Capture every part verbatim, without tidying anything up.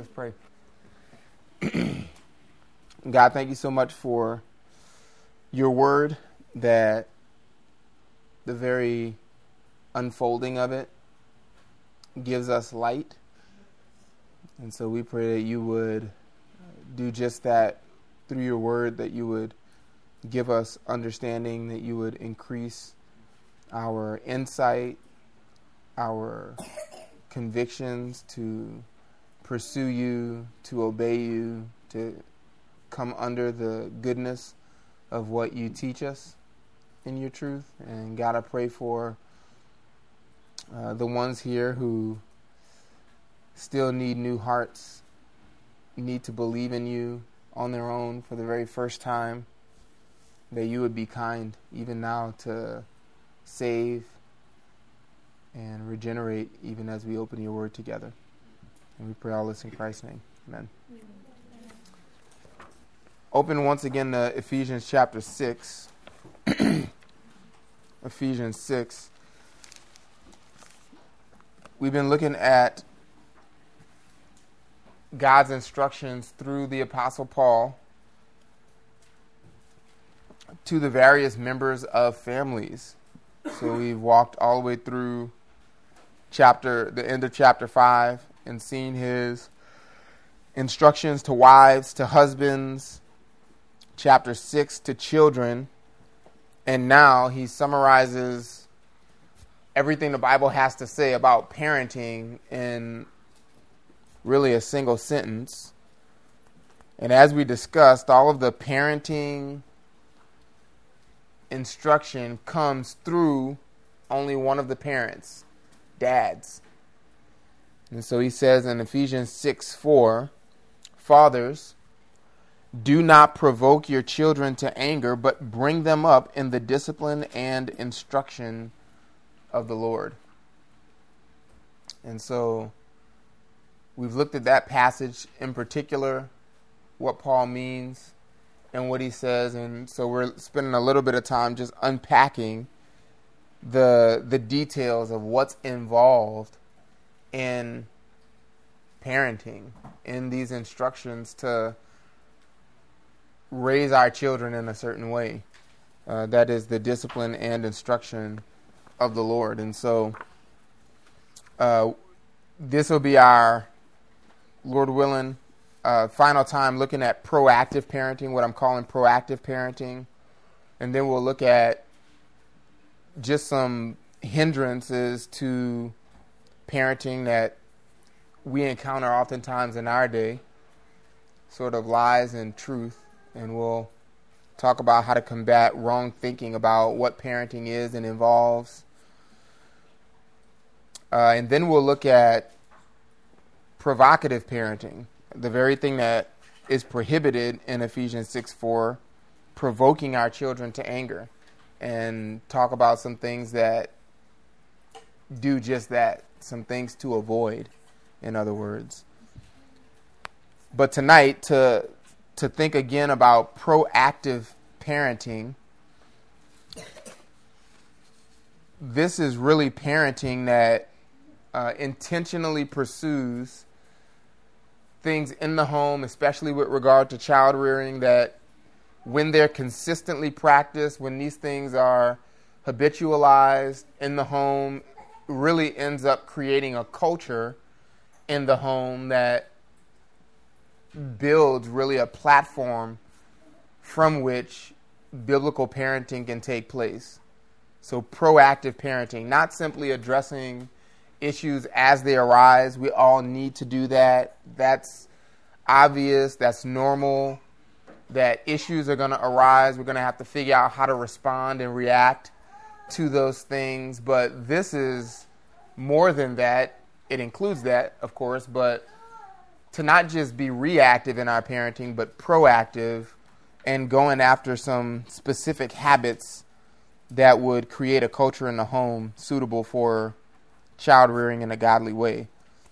Let's pray. God, thank you so much for your word, that the very unfolding of it gives us light. And so we pray that you would do just that through your word, that you would give us understanding, that you would increase our insight, our convictions to pursue you, to obey you, to come under the goodness of what you teach us in your truth. And God, I pray for uh, the ones here who still need new hearts, need to believe in you on their own for the very first time, that you would be kind even now to save and regenerate even as we open your word together. And we pray all this in Christ's name. Amen. Open once again to Ephesians chapter six. Ephesians six. We've been looking at God's instructions through the Apostle Paul to the various members of families. So we've walked all the way through chapter, the end of chapter five, and seen his instructions to wives, to husbands, chapter six to children, and now he summarizes everything the Bible has to say about parenting in really a single sentence. And as we discussed, all of the parenting instruction comes through only one of the parents, dads. And so he says in Ephesians six four, fathers, do not provoke your children to anger, but bring them up in the discipline and instruction of the Lord. And so we've looked at that passage in particular, what Paul means and what he says. And so we're spending a little bit of time just unpacking the the details of what's involved in parenting, in these instructions to raise our children in a certain way. Uh, that is the discipline and instruction of the Lord. And so uh, this will be our, Lord willing, uh, final time looking at proactive parenting, what I'm calling proactive parenting. And then we'll look at just some hindrances to parenting that we encounter oftentimes in our day, sort of lies and truth. And we'll talk about how to combat wrong thinking about what parenting is and involves. Uh, and then we'll look at provocative parenting, the very thing that is prohibited in Ephesians six four, provoking our children to anger, and talk about some things that do just that, some things to avoid, in other words. But tonight, to to think again about proactive parenting, this is really parenting that uh, intentionally pursues things in the home, especially with regard to child rearing, that when they're consistently practiced, when these things are habitualized in the home, really ends up creating a culture in the home that builds really a platform from which biblical parenting can take place. So proactive parenting, not simply addressing issues as they arise. We all need to do that. That's obvious. That's normal. That issues are going to arise. We're going to have to figure out how to respond and react to those things. But this is more than that. It includes that, of course, but to not just be reactive in our parenting, but proactive and going after some specific habits that would create a culture in the home suitable for child rearing in a godly way.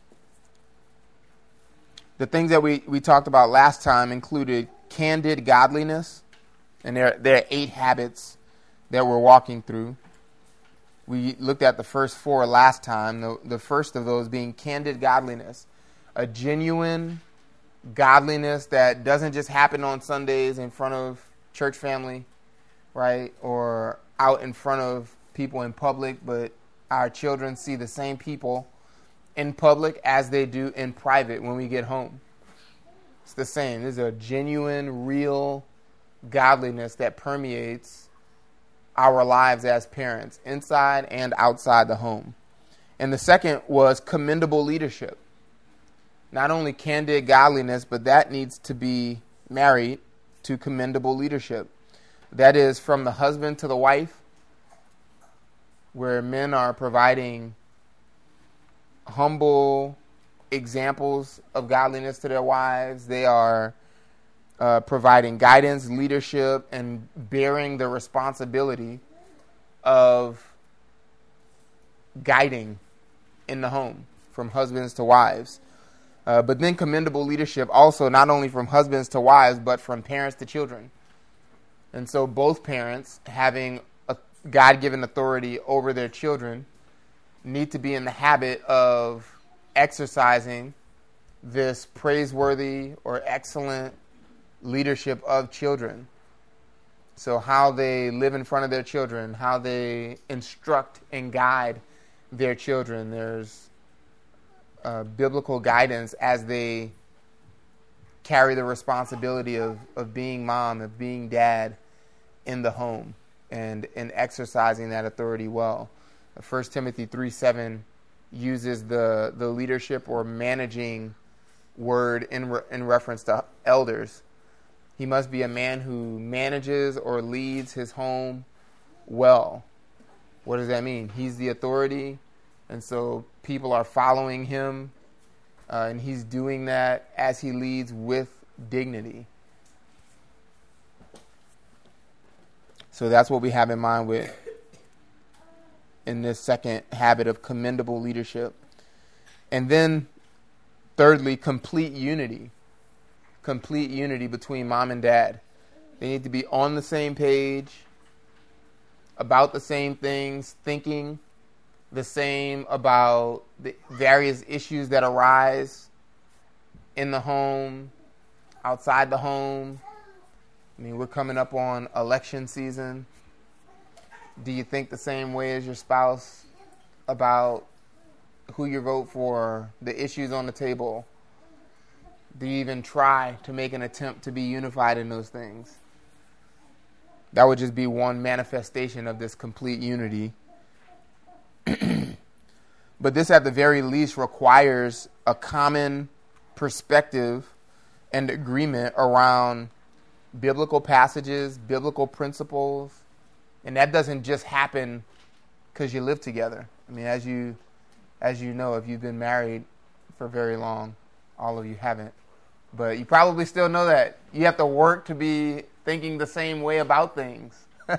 The things that we, we talked about last time included candid godliness, and there, there are eight habits that we're walking through. We looked at the first four last time, the, the first of those being candid godliness. a genuine godliness that doesn't just happen on Sundays in front of church family, right? Or out in front of people in public, but our children see the same people in public as they do in private when we get home. It's the same. There's a genuine, real godliness that permeates our lives as parents, inside and outside the home. And the second was commendable leadership. Not only candid godliness, but that needs to be married to commendable leadership. That is from the husband to the wife, where men are providing humble examples of godliness to their wives. They are uh, providing guidance, leadership, and bearing the responsibility of guiding in the home from husbands to wives. Uh, but then commendable leadership also not only from husbands to wives, but from parents to children. And so both parents having a God-given authority over their children need to be in the habit of exercising this praiseworthy or excellent leadership of children. So how they live in front of their children, how they instruct and guide their children. There's uh, biblical guidance as they carry the responsibility of, of being mom, of being dad in the home, and, and exercising that authority well. First Timothy three seven uses the, the leadership or managing word in, re, in reference to elders. He must be a man who manages or leads his home well. What does that mean? He's the authority, and so people are following him, uh, and he's doing that as he leads with dignity. So that's what we have in mind with in this second habit of commendable leadership. And then, thirdly, complete unity. Complete unity between mom and dad. They need to be on the same page, about the same things, thinking the same about the various issues that arise in the home, outside the home. I mean, we're coming up on election season. Do you think the same way as your spouse about who you vote for, the issues on the table? Do you even try to make an attempt to be unified in those things? That would just be one manifestation of this complete unity. But this, at the very least, requires a common perspective and agreement around biblical passages, biblical principles. And that doesn't just happen because you live together. I mean, as you as you know, if you've been married for very long, all of you haven't. But you probably still know that. You have to work to be thinking the same way about things.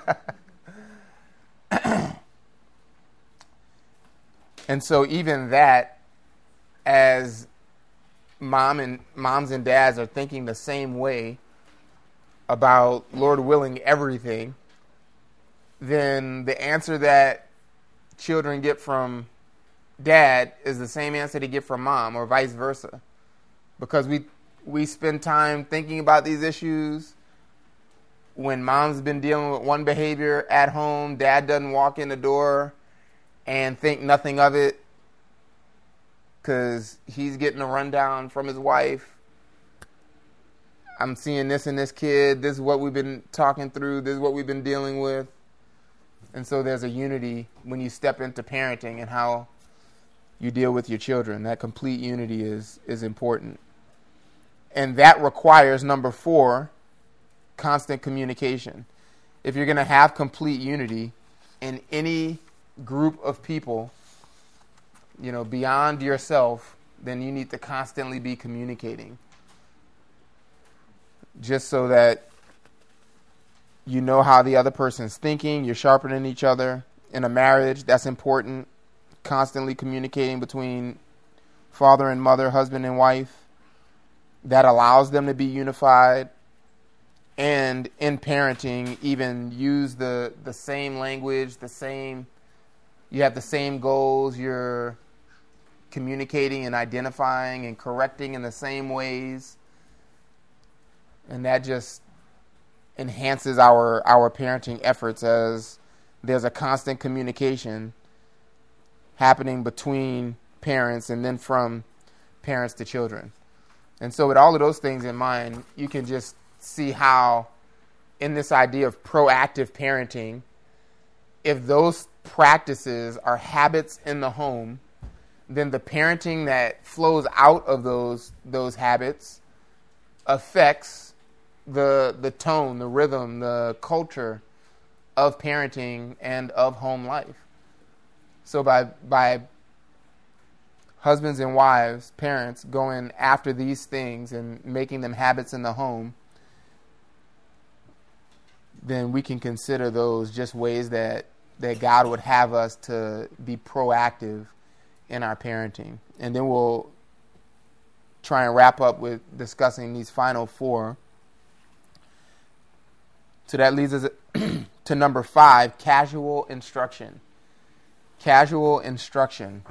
And so even that, as mom and moms and dads are thinking the same way about, Lord willing, everything, then the answer that children get from dad is the same answer they get from mom, or vice versa. Because we we spend time thinking about these issues. When mom's been dealing with one behavior at home, dad doesn't walk in the door and think nothing of it because he's getting a rundown from his wife. I'm seeing this in this kid. This is what we've been talking through. This is what we've been dealing with. And so there's a unity when you step into parenting and how you deal with your children. That complete unity is, is important. And that requires, number four, constant communication. If you're going to have complete unity in any group of people, you know, beyond yourself, then you need to constantly be communicating. Just so that you know how the other person's thinking, you're sharpening each other. In a marriage, that's important. Constantly communicating between father and mother, husband and wife. That allows them to be unified. And in parenting, even use the, the same language, the same, you have the same goals, you're communicating and identifying and correcting in the same ways. And that just enhances our, our parenting efforts as there's a constant communication happening between parents and then from parents to children. And so with all of those things in mind, you can just see how in this idea of proactive parenting, if those practices are habits in the home, then the parenting that flows out of those those habits affects the the tone, the rhythm, the culture of parenting and of home life. So by by husbands and wives, parents, going after these things and making them habits in the home, then we can consider those just ways that, that God would have us to be proactive in our parenting. And then we'll try and wrap up with discussing these final four. So that leads us to number five, casual instruction. Casual instruction.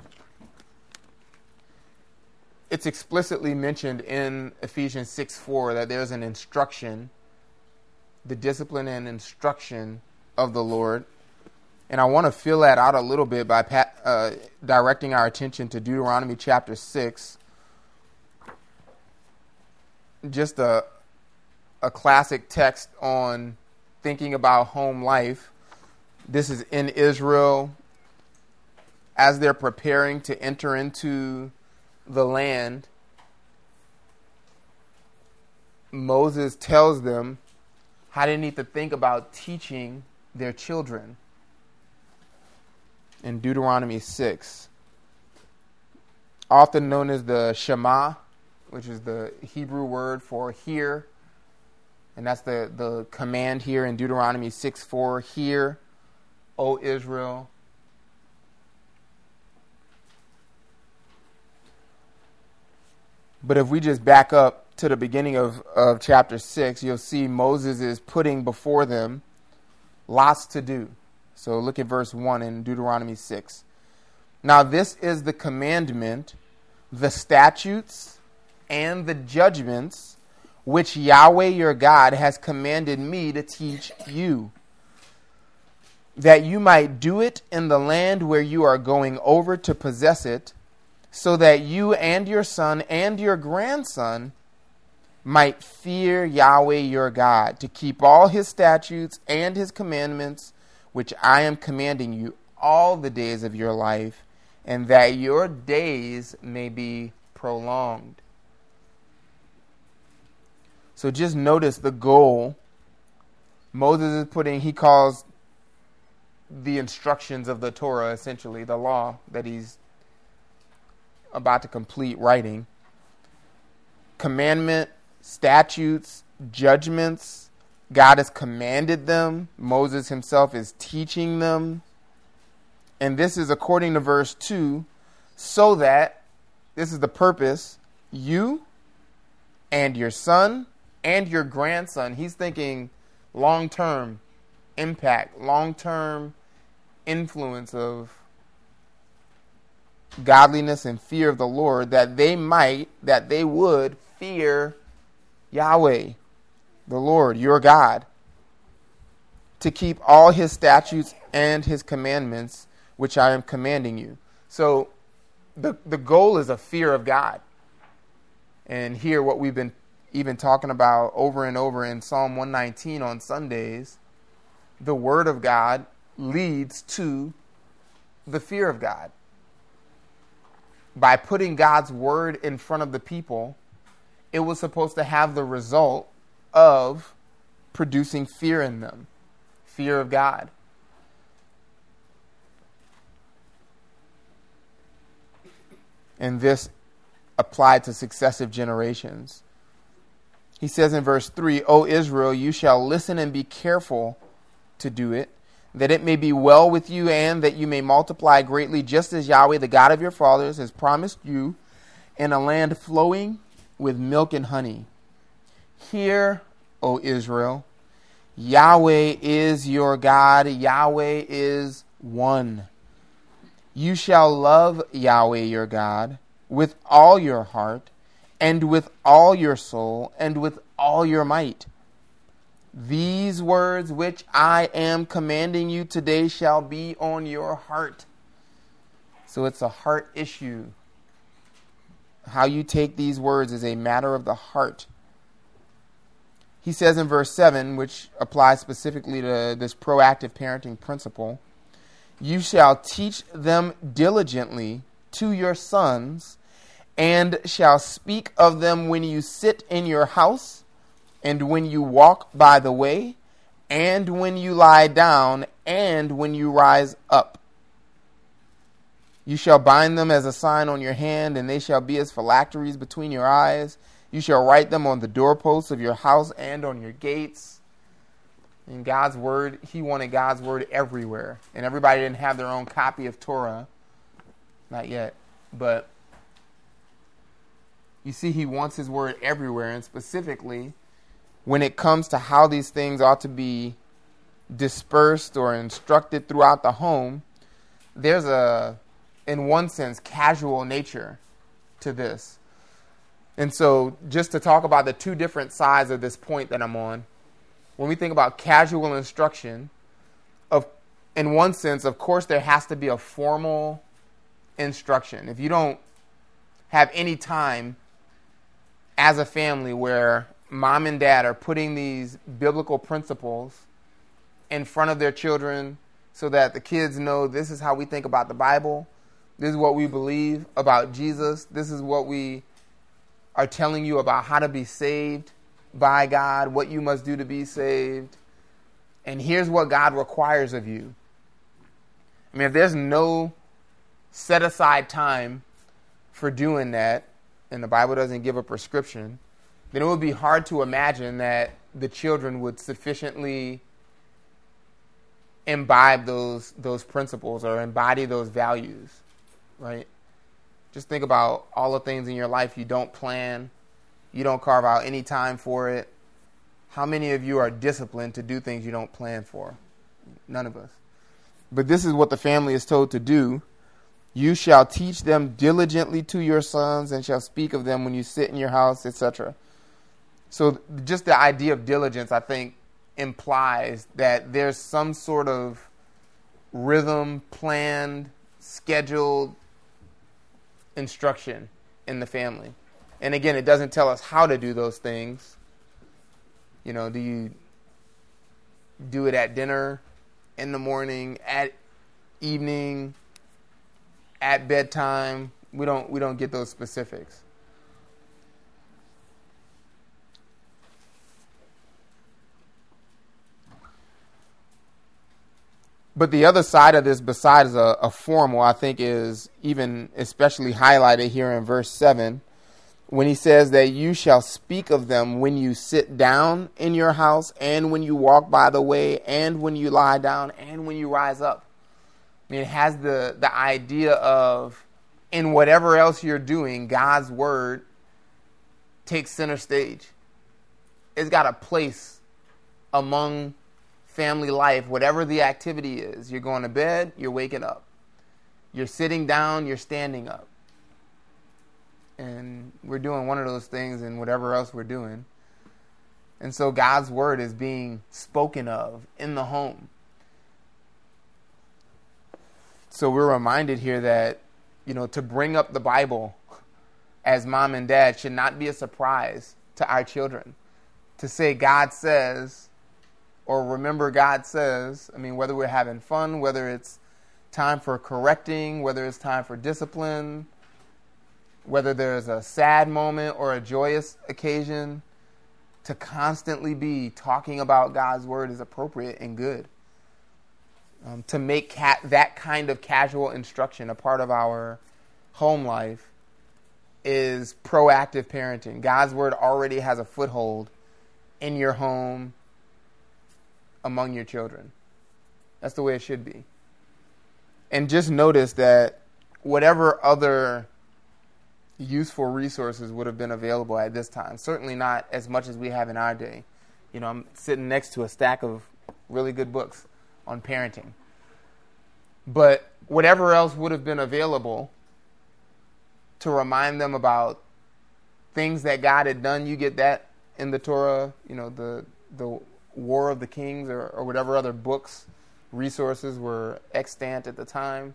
It's explicitly mentioned in Ephesians six four that there's an instruction, the discipline and instruction of the Lord. And I want to fill that out a little bit by uh, directing our attention to Deuteronomy chapter six. Just a, a classic text on thinking about home life. This is in Israel as they're preparing to enter into the land. Moses tells them how they need to think about teaching their children. In Deuteronomy six, often known as the Shema, which is the Hebrew word for hear, and that's the, the command here in Deuteronomy six four, hear, O Israel. But if we just back up to the beginning of, of chapter six, you'll see Moses is putting before them lots to do. So look at verse one in Deuteronomy six. Now this is the commandment, the statutes, and the judgments which Yahweh your God has commanded me to teach you, that you might do it in the land where you are going over to possess it, so that you and your son and your grandson might fear Yahweh your God, to keep all his statutes and his commandments, which I am commanding you all the days of your life, and that your days may be prolonged. So just notice the goal. Moses is putting, he calls the instructions of the Torah, essentially, the law that he's about to complete writing. Commandment, statutes, judgments. God has commanded them. Moses himself is teaching them. And this is according to verse two, so that, this is the purpose, you and your son and your grandson, he's thinking long-term impact, long-term influence of godliness and fear of the Lord, that they might, that they would fear Yahweh, the Lord, your God, to keep all his statutes and his commandments, which I am commanding you. So the, the goal is a fear of God. And here what we've been even talking about over and over in Psalm one nineteen on Sundays, the word of God leads to the fear of God. By putting God's word in front of the people, it was supposed to have the result of producing fear in them, fear of God. And this applied to successive generations. He says in verse three, O Israel, you shall listen and be careful to do it, that it may be well with you and that you may multiply greatly, just as Yahweh, the God of your fathers, has promised you, in a land flowing with milk and honey. Hear, O Israel, Yahweh is your God. Yahweh is one. You shall love Yahweh your God with all your heart, and with all your soul, and with all your might. These words which I am commanding you today shall be on your heart. So it's a heart issue. How you take these words is a matter of the heart. He says in verse seven, which applies specifically to this proactive parenting principle, you shall teach them diligently to your sons, and shall speak of them when you sit in your house, and when you walk by the way, and when you lie down, and when you rise up. You shall bind them as a sign on your hand, and they shall be as phylacteries between your eyes. You shall write them on the doorposts of your house and on your gates. In God's word, he wanted God's word everywhere. And everybody didn't have their own copy of Torah. Not yet. But you see, he wants his word everywhere. And specifically, when it comes to how these things ought to be dispersed or instructed throughout the home, there's a, in one sense, casual nature to this. And so just to talk about the two different sides of this point that I'm on, when we think about casual instruction, of in one sense, of course, there has to be a formal instruction. If you don't have any time as a family where mom and dad are putting these biblical principles in front of their children so that the kids know this is how we think about the Bible, this is what we believe about Jesus, this is what we are telling you about how to be saved by God, what you must do to be saved, and here's what God requires of you. I mean, if there's no set aside time for doing that, and the Bible doesn't give a prescription, then it would be hard to imagine that the children would sufficiently imbibe those those principles or embody those values, right? Just think about all the things in your life you don't plan, you don't carve out any time for it. How many of you are disciplined to do things you don't plan for? None of us. But this is what the family is told to do. You shall teach them diligently to your sons, and shall speak of them when you sit in your house, et cetera. So just the idea of diligence, I think, implies that there's some sort of rhythm, planned, scheduled instruction in the family. And again, it doesn't tell us how to do those things. You know, do you do it at dinner, in the morning, at evening, at bedtime? We don't we don't get those specifics. But the other side of this, besides a, a formal, I think is even especially highlighted here in verse seven, when he says that you shall speak of them when you sit down in your house, and when you walk by the way, and when you lie down, and when you rise up. I mean, it has the, the idea of, in whatever else you're doing, God's word takes center stage. It's got a place among family life, whatever the activity is. You're going to bed, you're waking up. You're sitting down, you're standing up. And we're doing one of those things in whatever else we're doing. And so God's word is being spoken of in the home. So we're reminded here that, you know, to bring up the Bible as mom and dad should not be a surprise to our children. To say God says, or remember God says, I mean, whether we're having fun, whether it's time for correcting, whether it's time for discipline, whether there's a sad moment or a joyous occasion, to constantly be talking about God's word is appropriate and good. Um, to make ca- that kind of casual instruction a part of our home life is proactive parenting. God's word already has a foothold in your home, among your children. That's the way it should be. And just notice that whatever other useful resources would have been available at this time, certainly not as much as we have in our day. You know, I'm sitting next to a stack of really good books on parenting. But whatever else would have been available to remind them about things that God had done, you get that in the Torah, you know, the the War of the Kings or, or whatever other books, resources were extant at the time.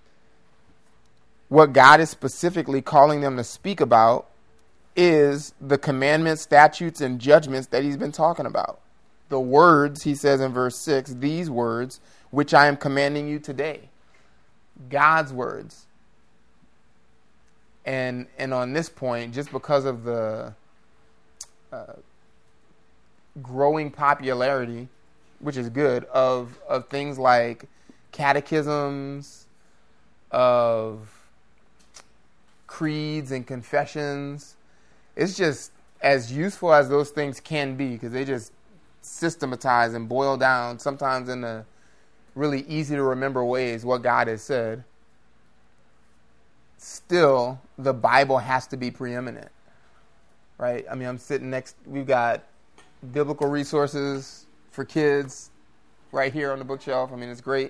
What God is specifically calling them to speak about is the commandments, statutes, and judgments that he's been talking about. The words, he says in verse six, these words, which I am commanding you today. God's words. And and on this point, just because of the uh, growing popularity, which is good, of, of things like catechisms, of creeds and confessions, it's just as useful as those things can be because they just systematize and boil down, sometimes in a really easy to remember ways, what God has said. Still, the Bible has to be preeminent, right? I mean, I'm sitting next, we've got biblical resources for kids right here on the bookshelf. I mean, it's great.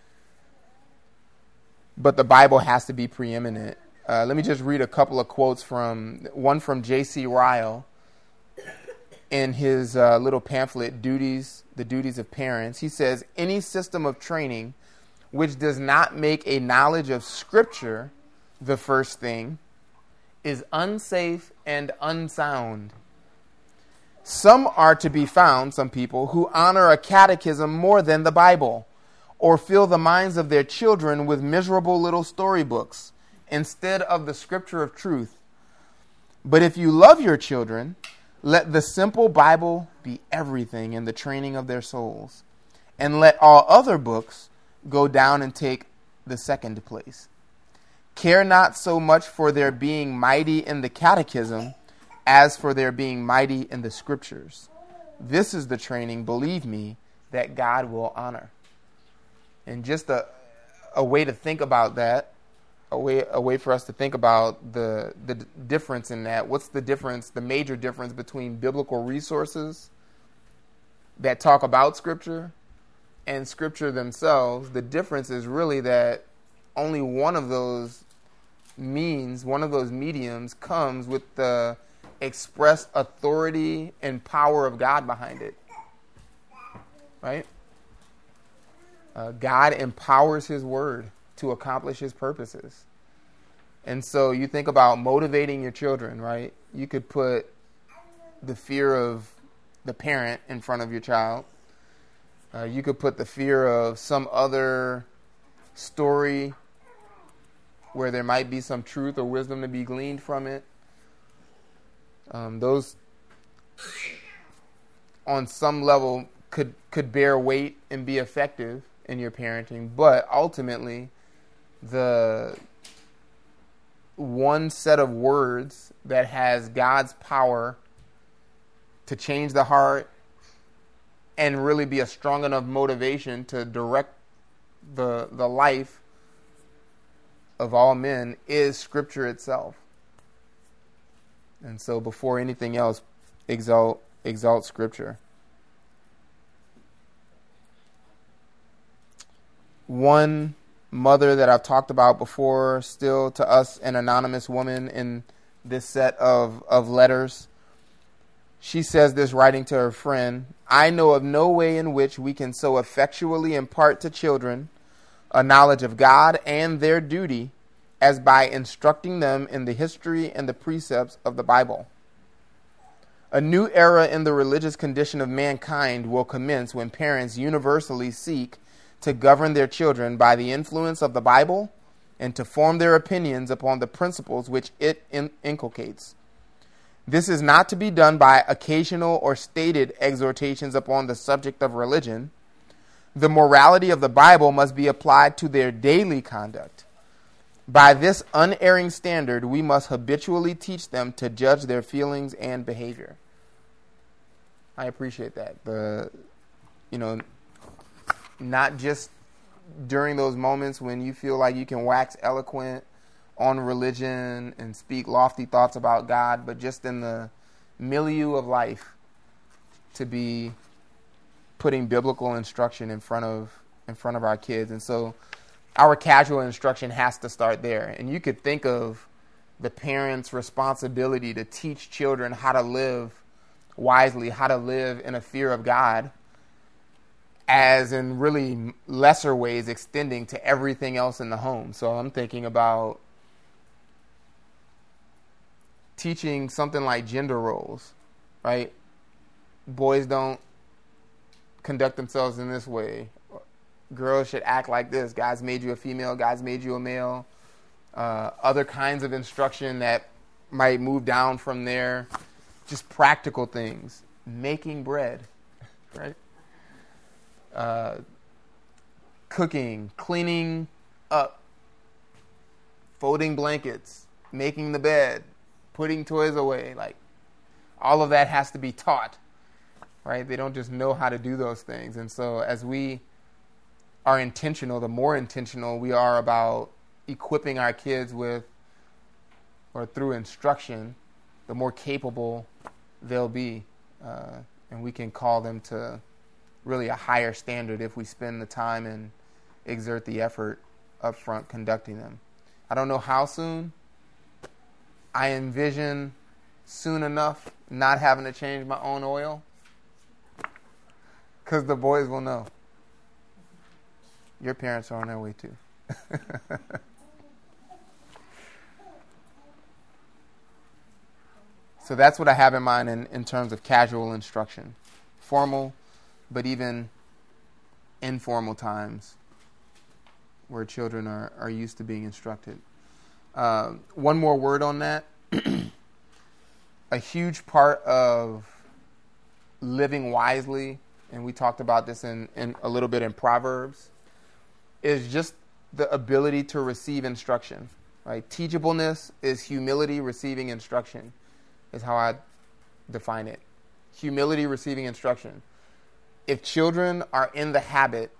But the Bible has to be preeminent. Uh, let me just read a couple of quotes from, one from J C Ryle in his uh, little pamphlet, Duties, The Duties of Parents. He says, any system of training which does not make a knowledge of Scripture the first thing is unsafe and unsound. Some are to be found, some people, who honor a catechism more than the Bible, or fill the minds of their children with miserable little storybooks instead of the Scripture of truth. But if you love your children, let the simple Bible be everything in the training of their souls, and let all other books go down and take the second place. Care not so much for their being mighty in the catechism as for their being mighty in the Scriptures. This is the training, believe me, that God will honor. And just a, a way to think about that, a way a way for us to think about the the difference in that. What's the difference, the major difference between biblical resources that talk about Scripture and Scripture themselves? The difference is really that only one of those means, one of those mediums comes with the express authority and power of God behind it. Right? Uh, God empowers His Word to accomplish His purposes. And so you think about motivating your children, right? You could put the fear of the parent in front of your child. Uh, you could put the fear of some other story where there might be some truth or wisdom to be gleaned from it. Um, those, on some level, could could bear weight and be effective in your parenting, but ultimately, the one set of words that has God's power to change the heart and really be a strong enough motivation to direct the the life of all men is Scripture itself. And so before anything else, exalt exalt Scripture. One mother that I've talked about before, still to us, an anonymous woman in this set of, of letters. She says this, writing to her friend, I know of no way in which we can so effectually impart to children a knowledge of God and their duty as by instructing them in the history and the precepts of the Bible. A new era in the religious condition of mankind will commence when parents universally seek to govern their children by the influence of the Bible and to form their opinions upon the principles which it in- inculcates. This is not to be done by occasional or stated exhortations upon the subject of religion. The morality of the Bible must be applied to their daily conduct. By this unerring standard, we must habitually teach them to judge their feelings and behavior. I appreciate that. The, you know, not just during those moments when you feel like you can wax eloquent on religion and speak lofty thoughts about God, but just in the milieu of life, to be putting biblical instruction in front of in front of our kids. And so our casual instruction has to start there. And you could think of the parents' responsibility to teach children how to live wisely, how to live in a fear of God, as in really lesser ways extending to everything else in the home. So I'm thinking about teaching something like gender roles, right? Boys don't conduct themselves in this way. Girls should act like this. God's made you a female. God's made you a male. Uh, other kinds of instruction that might move down from there. Just practical things. Making bread, right? Uh, cooking, cleaning up, folding blankets, making the bed, putting toys away. Like, all of that has to be taught, right? They don't just know how to do those things. And so as we are intentional, the more intentional we are about equipping our kids with, or through instruction, the more capable they'll be. Uh, and we can call them to really a higher standard if we spend the time and exert the effort up front conducting them. I don't know how soon. I envision soon enough not having to change my own oil, because the boys will know. Your parents are on their way too. So that's what I have in mind in, in terms of casual instruction. Formal, but even informal times where children are, are used to being instructed. Uh, one more word on that. A huge part of living wisely, and we talked about this in, in a little bit in Proverbs, is just the ability to receive instruction. Right? Teachableness is humility receiving instruction, is how I define it. Humility receiving instruction. If children are in the habit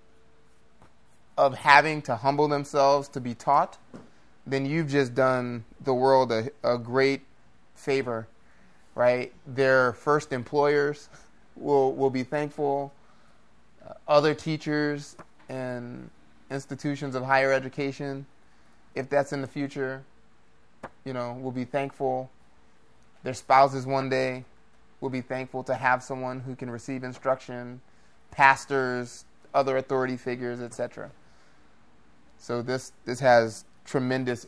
of having to humble themselves to be taught, then you've just done the world a, a great favor, right? Their first employers will will be thankful. Uh, other teachers and institutions of higher education, if that's in the future, you know, will be thankful. Their spouses one day will be thankful to have someone who can receive instruction, pastors, other authority figures, et cetera. So this this has tremendous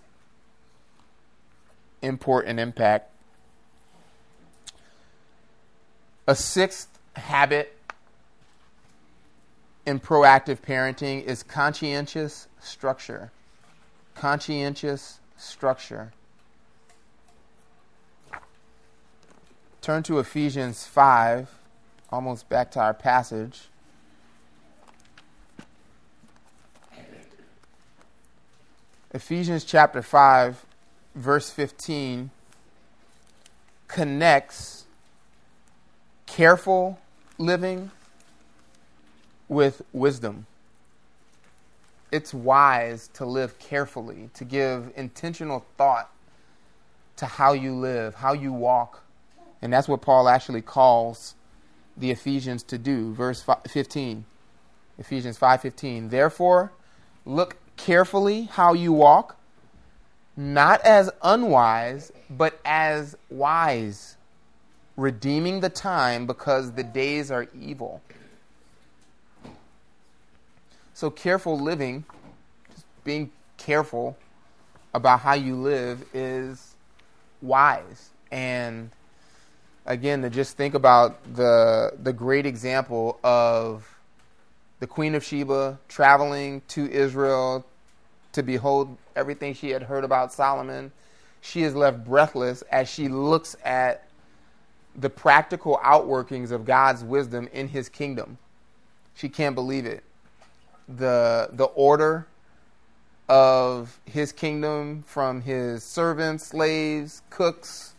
import and impact. A sixth habit in proactive parenting is conscientious structure. Conscientious structure. Turn to Ephesians five, almost back to our passage. Ephesians chapter five, verse fifteen, connects careful living with wisdom. It's wise to live carefully, to give intentional thought to how you live, how you walk. And that's what Paul actually calls the Ephesians to do. Verse fifteen, Ephesians five fifteen. Therefore, look carefully how you walk, not as unwise, but as wise, redeeming the time because the days are evil. So careful living, just being careful about how you live, is wise. And again, to just think about the the great example of the Queen of Sheba traveling to Israel to behold everything she had heard about Solomon. She is left breathless as she looks at the practical outworkings of God's wisdom in his kingdom. She can't believe it. The the order of his kingdom, from his servants, slaves, cooks,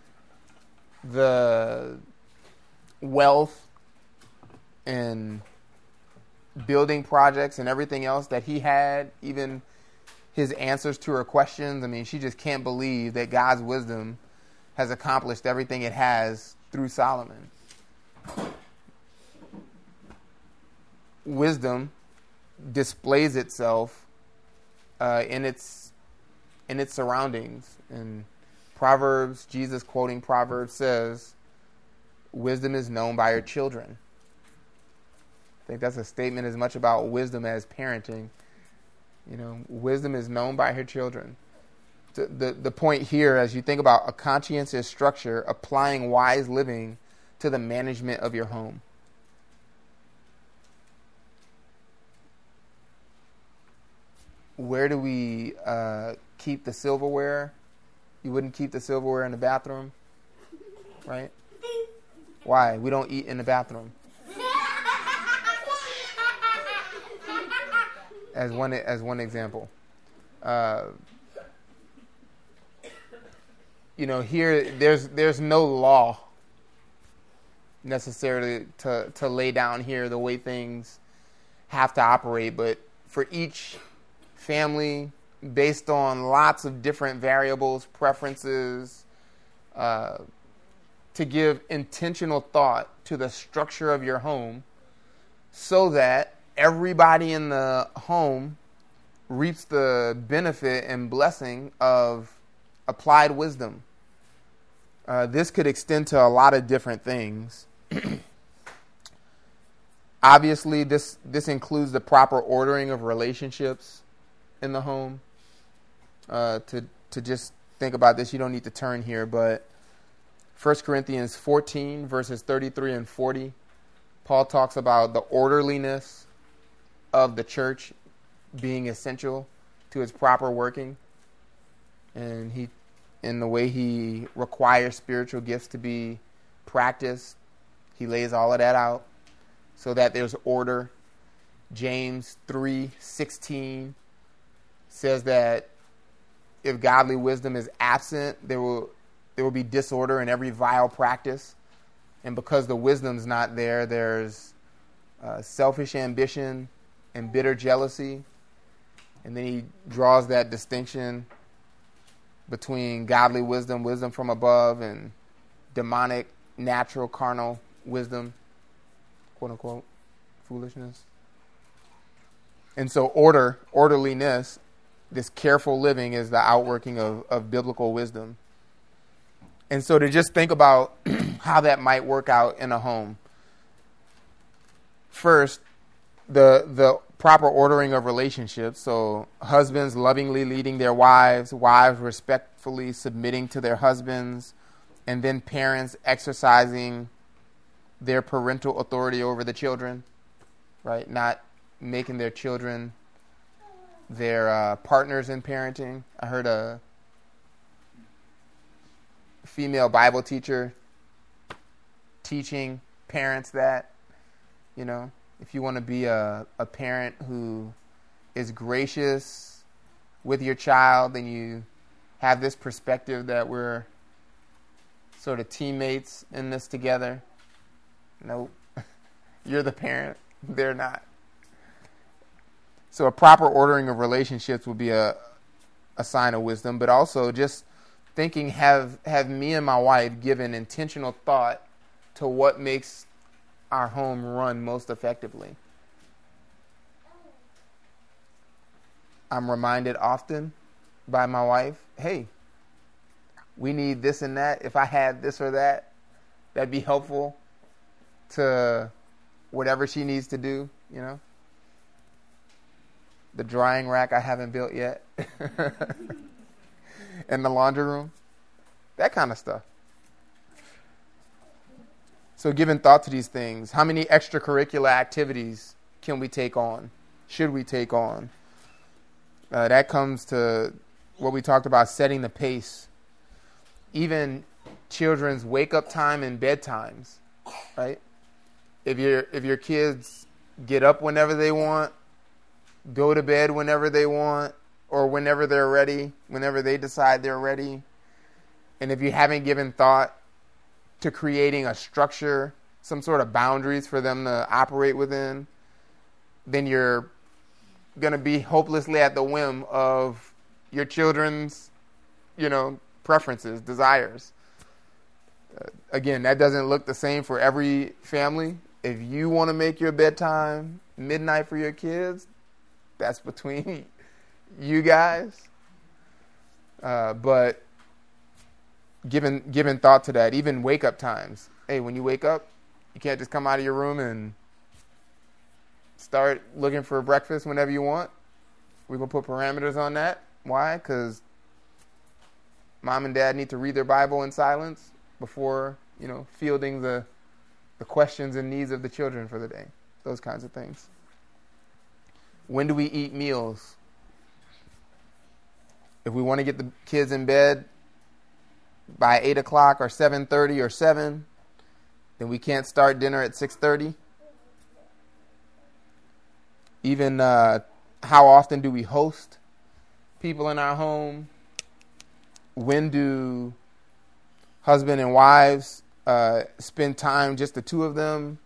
the wealth and building projects and everything else that he had, even his answers to her questions. I mean, she just can't believe that God's wisdom has accomplished everything it has through Solomon. Wisdom displays itself uh, in its in its surroundings. In Proverbs, Jesus quoting Proverbs says, wisdom is known by her children. I think that's a statement as much about wisdom as parenting. You know, wisdom is known by her children. The, the, the point here, as you think about a conscientious structure, applying wise living to the management of your home. Where do we uh, keep the silverware? You wouldn't keep the silverware in the bathroom, right? Why? We don't eat in the bathroom. As one as one example, uh, you know, here there's there's no law necessarily to to lay down here the way things have to operate, but for each family, based on lots of different variables, preferences, uh, to give intentional thought to the structure of your home, so that everybody in the home reaps the benefit and blessing of applied wisdom. Uh, this could extend to a lot of different things. Obviously, this this includes the proper ordering of relationships in the home. Uh, to to just think about this, you don't need to turn here, but First Corinthians fourteen, verses thirty-three and forty, Paul talks about the orderliness of the church being essential to its proper working, and he, in the way he requires spiritual gifts to be practiced, he lays all of that out so that there's order. James three sixteen says that if godly wisdom is absent, there will there will be disorder in every vile practice, and because the wisdom's not there, there's uh, selfish ambition and bitter jealousy. And then he draws that distinction between godly wisdom, wisdom from above, and demonic, natural, carnal wisdom, quote unquote, foolishness. And so order, orderliness, this careful living is the outworking of, of biblical wisdom. And so to just think about how that might work out in a home. First, the the proper ordering of relationships. So husbands lovingly leading their wives, wives respectfully submitting to their husbands, and then parents exercising their parental authority over the children, right? Not making their children their uh, partners in parenting. I heard a female Bible teacher teaching parents that, you know, if you want to be a, a parent who is gracious with your child, then you have this perspective that we're sort of teammates in this together. Nope. You're the parent. They're not. So a proper ordering of relationships would be a a sign of wisdom, but also just thinking, have have me and my wife given intentional thought to what makes our home run most effectively. I'm reminded often by my wife, hey, we need this and that. If I had this or that, that'd be helpful to whatever she needs to do, you know. The drying rack I haven't built yet. In the laundry room. That kind of stuff. So giving thought to these things, how many extracurricular activities can we take on? Should we take on? Uh, that comes to what we talked about, setting the pace. Even children's wake-up time and bedtimes, right? If your if your kids get up whenever they want, go to bed whenever they want, or whenever they're ready, whenever they decide they're ready, and if you haven't given thought to creating a structure, some sort of boundaries for them to operate within, then you're going to be hopelessly at the whim of your children's, you know, preferences, desires. Uh, again, that doesn't look the same for every family. If you want to make your bedtime midnight for your kids, that's between you guys. Uh, but given given thought to that, even wake up times. Hey, when you wake up, you can't just come out of your room and start looking for breakfast whenever you want. We're going to put parameters on that. Why? Because mom and dad need to read their Bible in silence before, you know, fielding the the questions and needs of the children for the day. Those kinds of things. When do we eat meals? If we want to get the kids in bed by eight o'clock or seven thirty or seven, then we can't start dinner at six thirty. Even uh, how often do we host people in our home? When do husband and wives uh, spend time, just the two of them?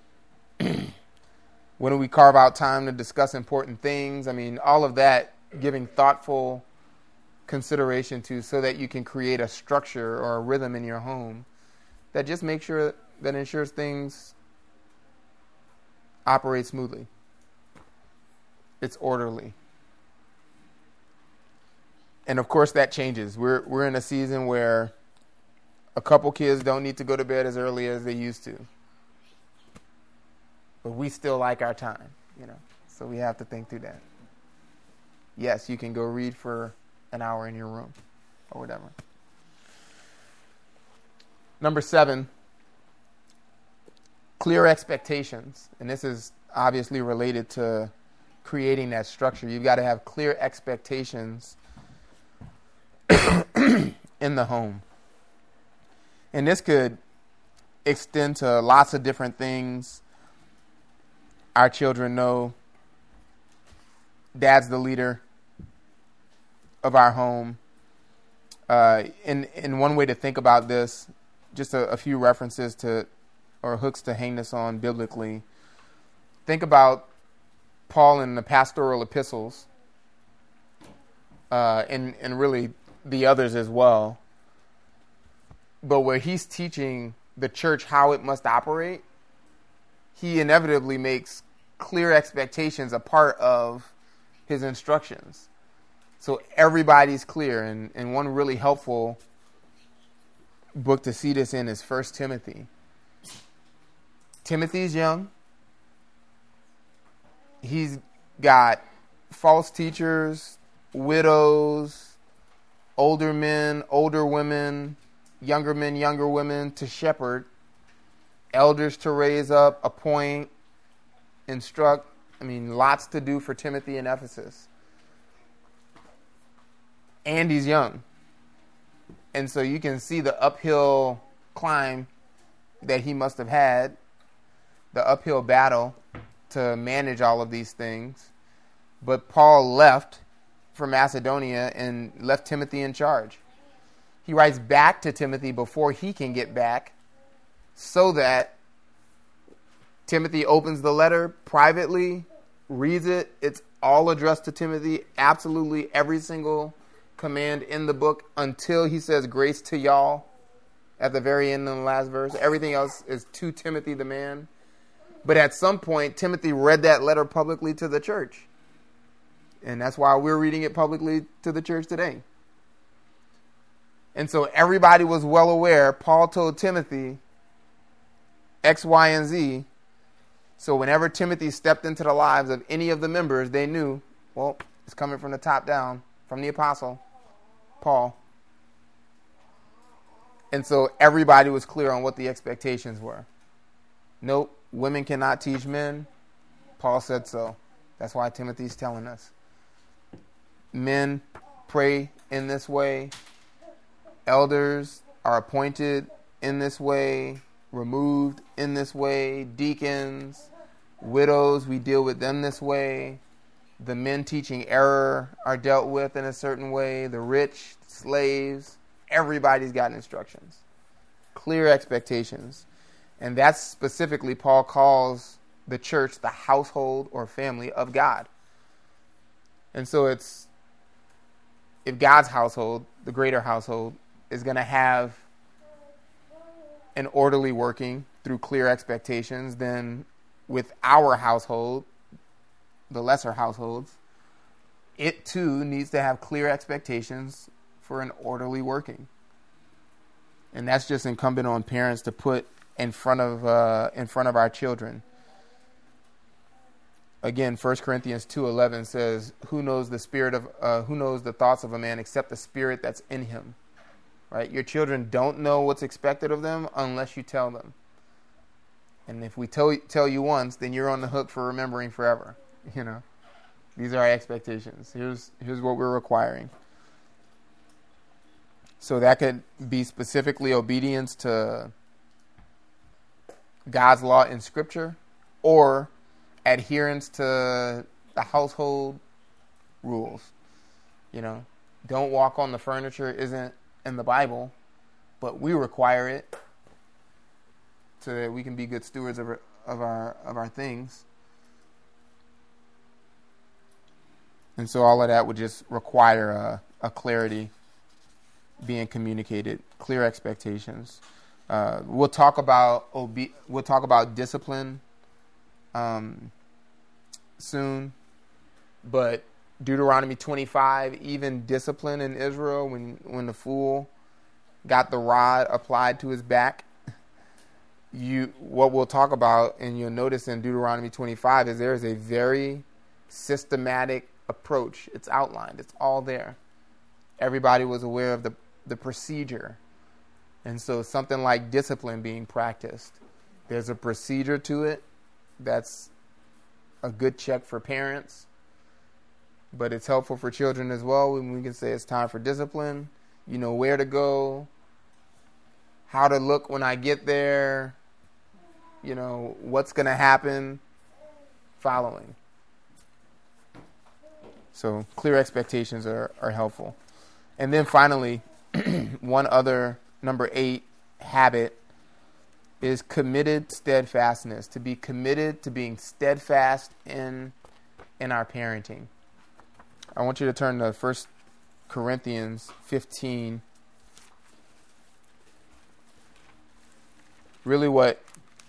When do we carve out time to discuss important things? I mean, all of that, giving thoughtful consideration to, so that you can create a structure or a rhythm in your home that just makes sure that ensures things operate smoothly. It's orderly. And of course that changes. We're we're in a season where a couple kids don't need to go to bed as early as they used to. But we still like our time, you know. So we have to think through that. Yes, you can go read for an hour in your room or whatever. Number seven, clear expectations. And this is obviously related to creating that structure. You've got to have clear expectations in the home. And this could extend to lots of different things. Our children know Dad's the leader of our home. Uh, and, and one way to think about this, just a, a few references to, or hooks to hang this on biblically. Think about Paul in the pastoral epistles, uh, and, and really the others as well. But where he's teaching the church how it must operate, he inevitably makes clear expectations a part of his instructions. So everybody's clear. And, and one really helpful book to see this in is First Timothy. Timothy's young. He's got false teachers, widows, older men, older women, younger men, younger women to shepherd, elders to raise up, appoint, instruct. I mean, lots to do for Timothy in Ephesus. And he's young. And so you can see the uphill climb that he must have had, the uphill battle to manage all of these things. But Paul left for Macedonia and left Timothy in charge. He writes back to Timothy before he can get back, so that Timothy opens the letter privately, reads it. It's all addressed to Timothy, absolutely every single command in the book, until he says grace to y'all at the very end of the last verse. Everything else is to Timothy the man. But at some point, Timothy read that letter publicly to the church. And that's why we're reading it publicly to the church today. And so everybody was well aware. Paul told Timothy X, Y, and Z. So whenever Timothy stepped into the lives of any of the members, they knew, well, it's coming from the top down, from the apostle, Paul. And so everybody was clear on what the expectations were. Nope, women cannot teach men. Paul said so. That's why Timothy's telling us. Men pray in this way. Elders are appointed in this way, removed in this way. Deacons, widows, we deal with them this way. The men teaching error are dealt with in a certain way. The rich, slaves, everybody's got instructions. Clear expectations. And that's specifically, Paul calls the church the household or family of God. And so it's, if God's household, the greater household, is going to have an orderly working through clear expectations, then with our household, the lesser households, it too needs to have clear expectations for an orderly working. And that's just incumbent on parents to put in front of uh, in front of our children. Again, First Corinthians two eleven says, "Who knows the spirit of uh, who knows the thoughts of a man except the spirit that's in him?" Right? Your children don't know what's expected of them unless you tell them. And if we tell tell you once, then you're on the hook for remembering forever. You know, these are our expectations. Here's here's what we're requiring. So that could be specifically obedience to God's law in Scripture, or adherence to the household rules. You know, don't walk on the furniture isn't in the Bible, but we require it so that we can be good stewards of our of our, of our things. And so all of that would just require a, a clarity being communicated, clear expectations. Uh, we'll talk about obe- we'll talk about discipline um, soon, but Deuteronomy twenty-five, even discipline in Israel, when when the fool got the rod applied to his back, you what we'll talk about, and you'll notice in Deuteronomy twenty-five, is there is a very systematic approach. It's outlined. It's all there. Everybody was aware of the the procedure. And so something like discipline being practiced, there's a procedure to it. That's a good check for parents, but it's helpful for children as well when we can say it's time for discipline. You know where to go, how to look when I get there, you know, what's going to happen, following. So clear expectations are, are helpful. And then finally, one other, number eight, habit is committed steadfastness. To be committed to being steadfast in in our parenting. I want you to turn to First Corinthians fifteen. Really what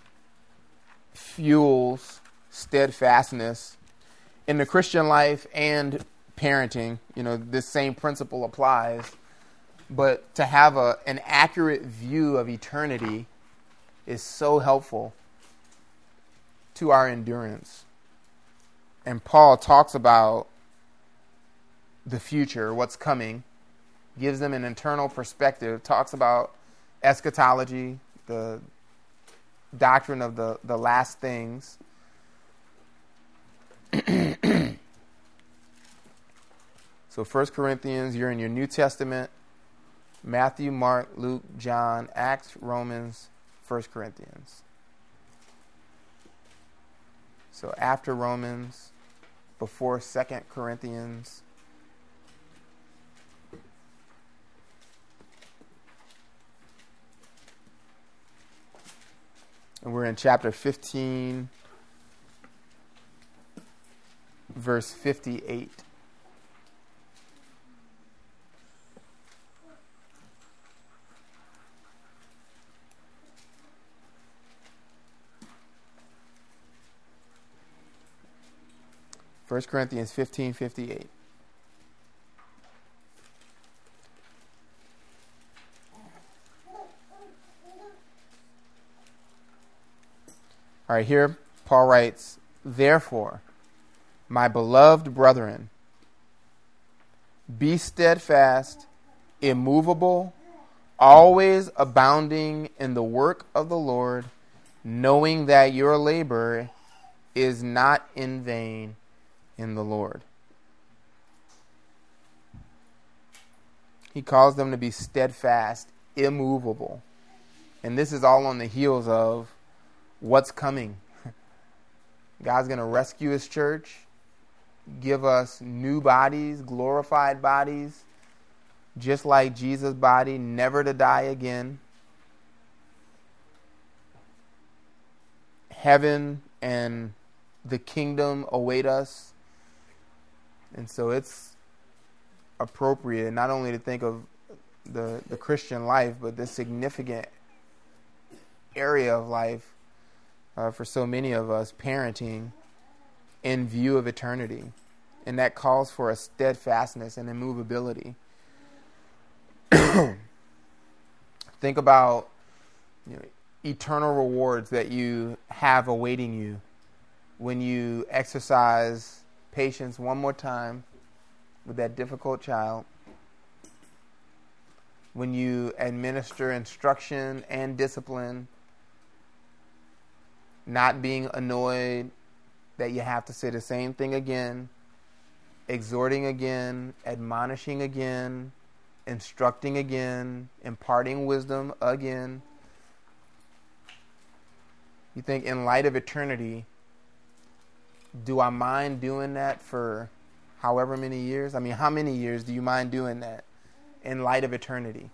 fuels steadfastness in the Christian life and parenting. You know, this same principle applies. But to have a an accurate view of eternity is so helpful to our endurance. And Paul talks about the future, what's coming, gives them an internal perspective, talks about eschatology, the doctrine of the, the last things. So First Corinthians, you're in your New Testament. Matthew, Mark, Luke, John, Acts, Romans, First Corinthians. So after Romans, before Second Corinthians. And we're in chapter fifteen, verse fifty-eight. First Corinthians fifteen fifty-eight. All right, here Paul writes, "Therefore, my beloved brethren, be steadfast, immovable, always abounding in the work of the Lord, knowing that your labor is not in vain in the Lord." He calls them to be steadfast, immovable. And this is all on the heels of what's coming. God's going to rescue his church, give us new bodies, glorified bodies, just like Jesus' body, never to die again. Heaven and the kingdom await us. And so it's appropriate not only to think of the, the Christian life, but this significant area of life uh, for so many of us, parenting in view of eternity. And that calls for a steadfastness and immovability. Think about, you know, eternal rewards that you have awaiting you when you exercise patience one more time with that difficult child, when you administer instruction and discipline, not being annoyed that you have to say the same thing again, exhorting again, admonishing again, instructing again, imparting wisdom again. You think, in light of eternity, do I mind doing that for however many years? I mean, how many years do you mind doing that in light of eternity?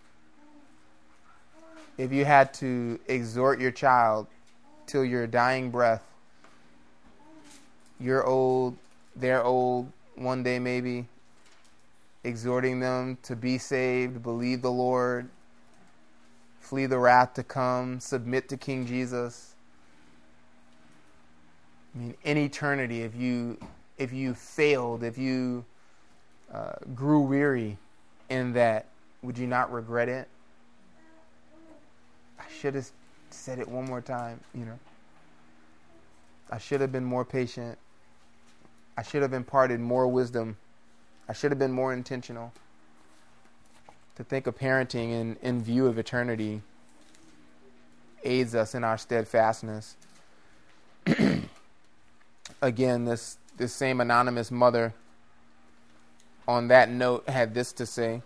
If you had to exhort your child till your dying breath, you're old, they're old, one day maybe, exhorting them to be saved, believe the Lord, flee the wrath to come, submit to King Jesus. I mean, in eternity, if you if you failed, if you uh, grew weary in that, would you not regret it? I should have said it one more time, you know. I should have been more patient. I should have imparted more wisdom. I should have been more intentional. To think of parenting in, in view of eternity aids us in our steadfastness. Again, this, this same anonymous mother, on that note, had this to say: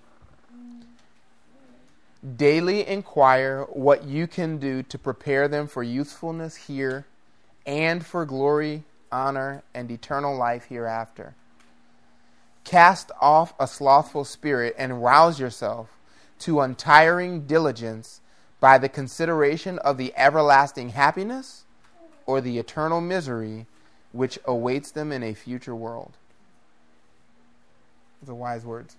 daily inquire what you can do to prepare them for usefulness here and for glory, honor, and eternal life hereafter. Cast off a slothful spirit and rouse yourself to untiring diligence by the consideration of the everlasting happiness or the eternal misery which awaits them in a future world. Those are wise words.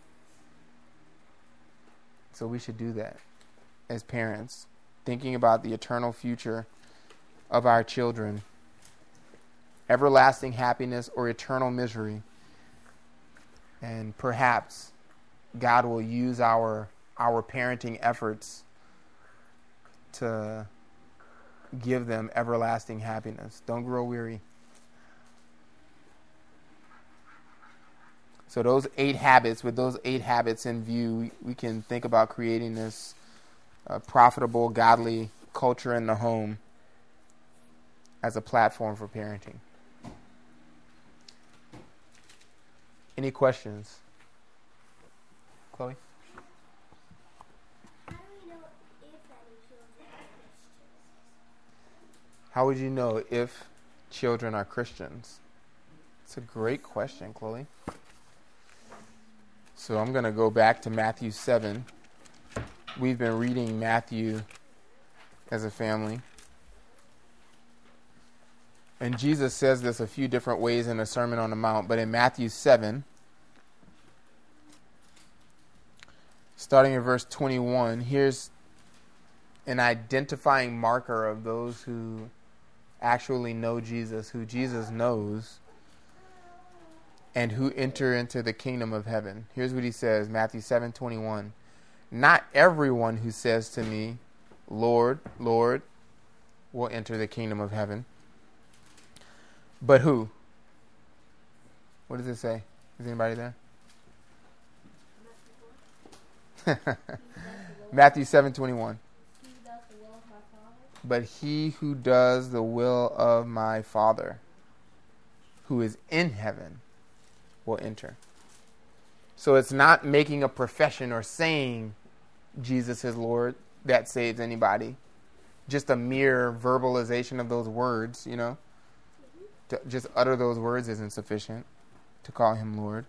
So we should do that as parents, thinking about the eternal future of our children, everlasting happiness or eternal misery. And perhaps God will use our our parenting efforts to give them everlasting happiness. Don't grow weary. So those eight habits, with those eight habits in view, we, we can think about creating this uh, profitable, godly culture in the home as a platform for parenting. Any questions? Chloe? How would you know if children are Christians? It's a great question, Chloe. So I'm going to go back to Matthew seven. We've been reading Matthew as a family. And Jesus says this a few different ways in the Sermon on the Mount, but in Matthew seven, starting in verse twenty-one, here's an identifying marker of those who actually know Jesus, who Jesus knows, and who enter into the kingdom of heaven. Here's what he says, Matthew seven twenty-one. Not everyone who says to me, Lord, Lord, will enter the kingdom of heaven. But who? What does it say? Is anybody there? Matthew seven twenty-one. But he who does the will of my Father, who is in heaven, will enter. So it's not making a profession or saying Jesus is Lord that saves anybody. Just a mere verbalization of those words, you know. To just utter those words isn't sufficient to call him Lord.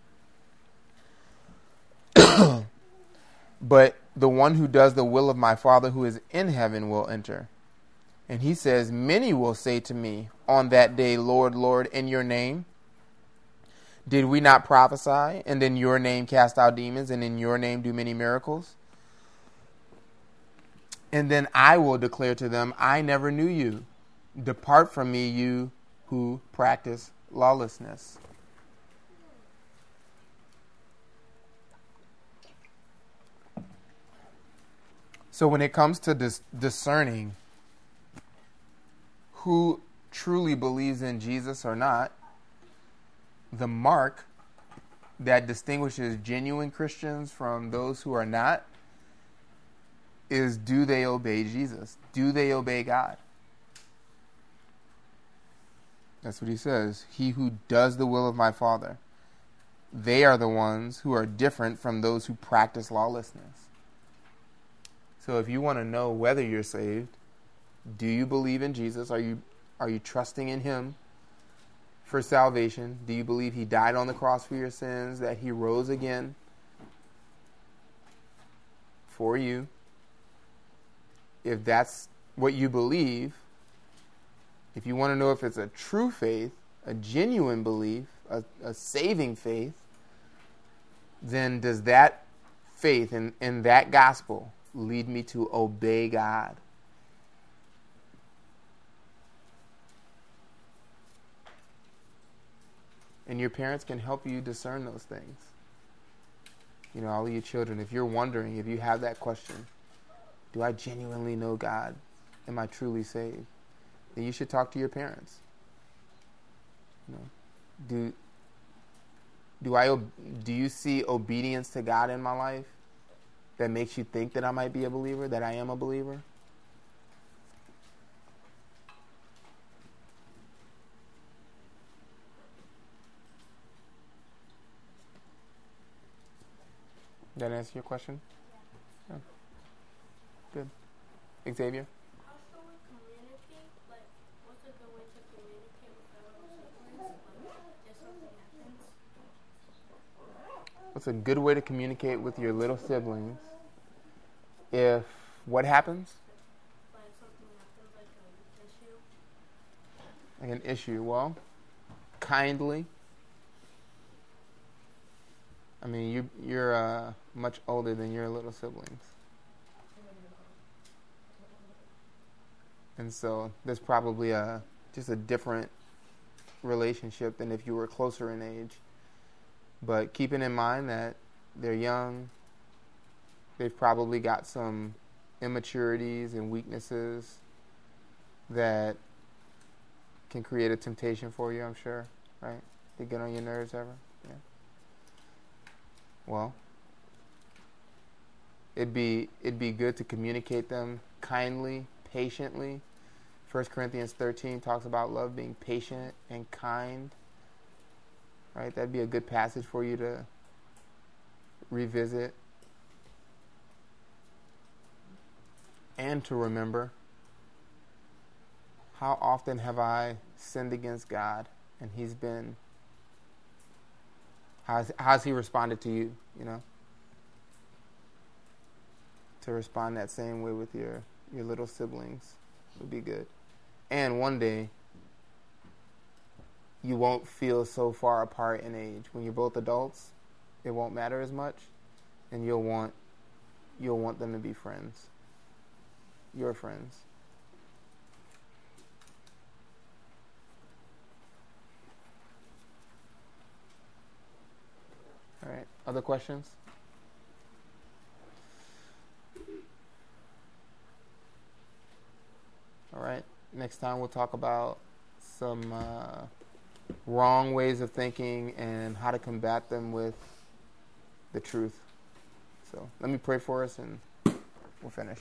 But the one who does the will of my Father who is in heaven will enter. And he says, many will say to me on that day, Lord, Lord, in your name did we not prophesy, and in your name cast out demons, and in your name do many miracles? And then I will declare to them, I never knew you. Depart from me, you who practice lawlessness. So when it comes to dis- discerning who truly believes in Jesus or not, the mark that distinguishes genuine Christians from those who are not is, do they obey Jesus? Do they obey God? That's what he says. He who does the will of my Father. They are the ones who are different from those who practice lawlessness. So if you want to know whether you're saved, do you believe in Jesus? Are you are you trusting in him for salvation? Do you believe he died on the cross for your sins, that he rose again for you? If that's what you believe, if you want to know if it's a true faith, a genuine belief, a, a saving faith, then does that faith in, in that gospel lead me to obey God? And your parents can help you discern those things. You know, all of you children, if you're wondering, if you have that question, do I genuinely know God? Am I truly saved? Then you should talk to your parents. You know, do do I do you see obedience to God in my life that makes you think that I might be a believer, that I am a believer? Did that answer your question? Yeah. Good. Xavier? How should we communicate? Like, what's a good way to communicate with fellow siblings? Like, if something happens? What's a good way to communicate with your little siblings if what happens? Like, something happens, like an issue? Like an issue. Well, kindly. I mean, you, you're uh, much older than your little siblings. And so there's probably a just a different relationship than if you were closer in age. But keeping in mind that they're young, they've probably got some immaturities and weaknesses that can create a temptation for you, I'm sure, right? They get on your nerves ever? Yeah. Well, it'd be it'd be good to communicate them kindly, patiently. First Corinthians thirteen talks about love being patient and kind. Right? That'd be a good passage for you to revisit and to remember. How often have I sinned against God and he's been How's, how's he responded to you, you know? To respond that same way with your, your little siblings would be good. And one day, you won't feel so far apart in age. When you're both adults, it won't matter as much, and you'll want you'll want them to be friends. Your friends. All right. Other questions? All right. Next time we'll talk about some uh, wrong ways of thinking and how to combat them with the truth. So let me pray for us and we'll finish.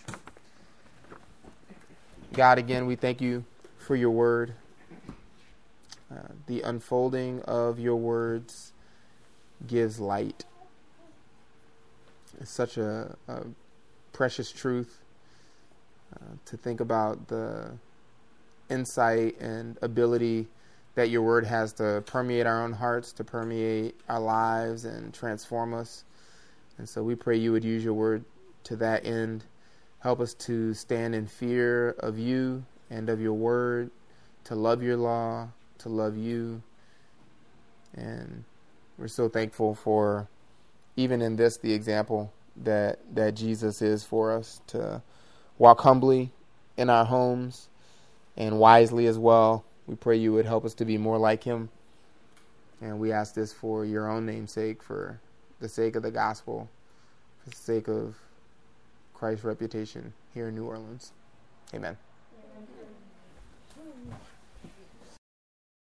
God, again, we thank you for your word. Uh, the unfolding of your words gives light. It's such a, a precious truth uh, to think about the insight and ability that your word has to permeate our own hearts, to permeate our lives and transform us. And so we pray you would use your word to that end. Help us to stand in fear of you and of your word, to love your law, to love you. And we're so thankful for, even in this, the example that that Jesus is for us, to walk humbly in our homes and wisely as well. We pray you would help us to be more like him. And we ask this for your own name's sake, for the sake of the gospel, for the sake of Christ's reputation here in New Orleans. Amen.